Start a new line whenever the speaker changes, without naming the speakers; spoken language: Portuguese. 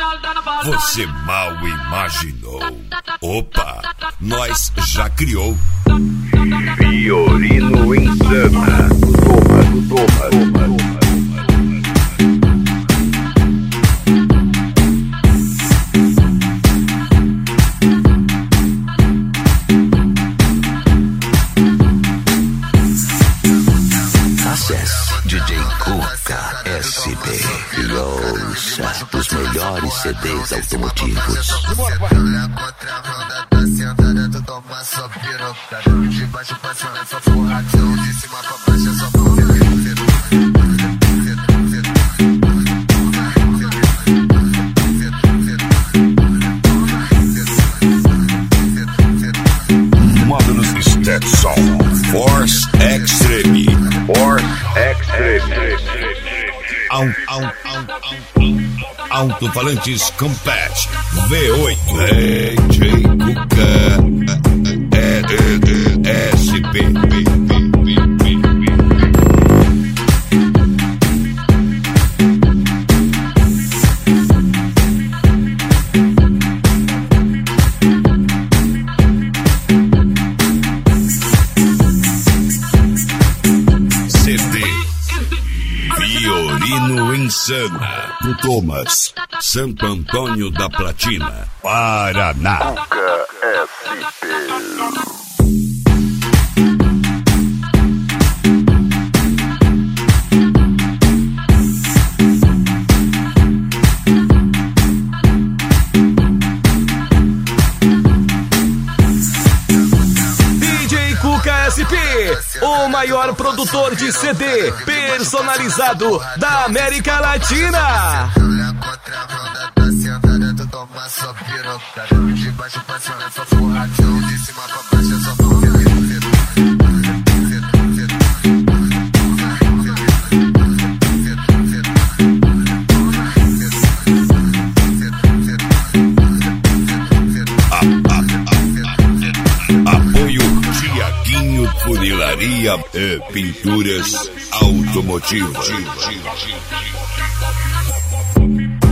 Você mal imaginou. Opa, nós já criou.
Fiorino Insana. Toma.
DJ Cuca SP e ouça os melhores CDs automotivos. De baixo pra cima é só forradão, de cima pra baixo é só
Módulos Stetson Force Extreme. Alto-falantes Compact V8 DJ Cuca SP. Fiorino Insana, do Thomas, Santo Antônio da Platina, Paraná.
Cuca SP.
SP, o maior produtor de CD personalizado da América Latina.
Funilaria e pinturas automotivas.